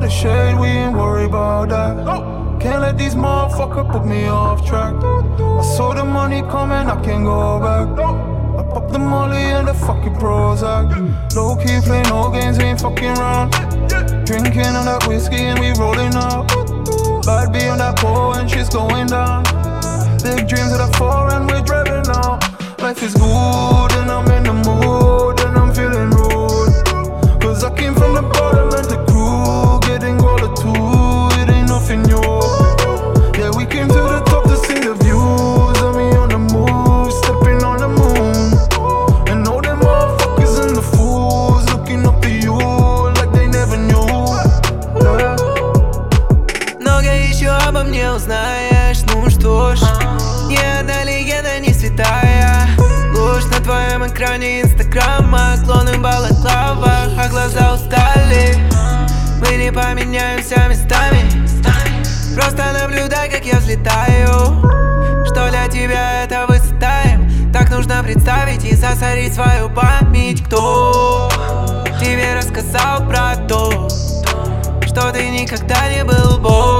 the shade, we ain't worried about that. Can't let these motherfuckers put me off track. I saw the money coming, I can't go back. I pop the molly and the fucking Prozac. Low key play no games, we ain't fucking round. Drinking on that whiskey and we rolling up. Bad B on that pole and she's going down. Big dreams of the foreign, we're driving now. Life is good and I'm in the mood and I'm feeling rude. Cause I came from the bottom and the crew getting all the two, it ain't nothing new. Yeah, we came to the top to see the views of me on the move, stepping on the moon. And all them motherfuckers and the fools looking up to you like they never knew. Yeah. Много еще обо мне узнаешь, ну что ж. Ни одна легенда не святая. Луж на твоем экране инстаграма, клоны в балаклавах, а глаза устали. Мы не поменяемся местами. Просто наблюдай, как я взлетаю. Что для тебя это высота? Так нужно представить и засорить свою память. Кто тебе рассказал про то, что ты никогда не был Богом?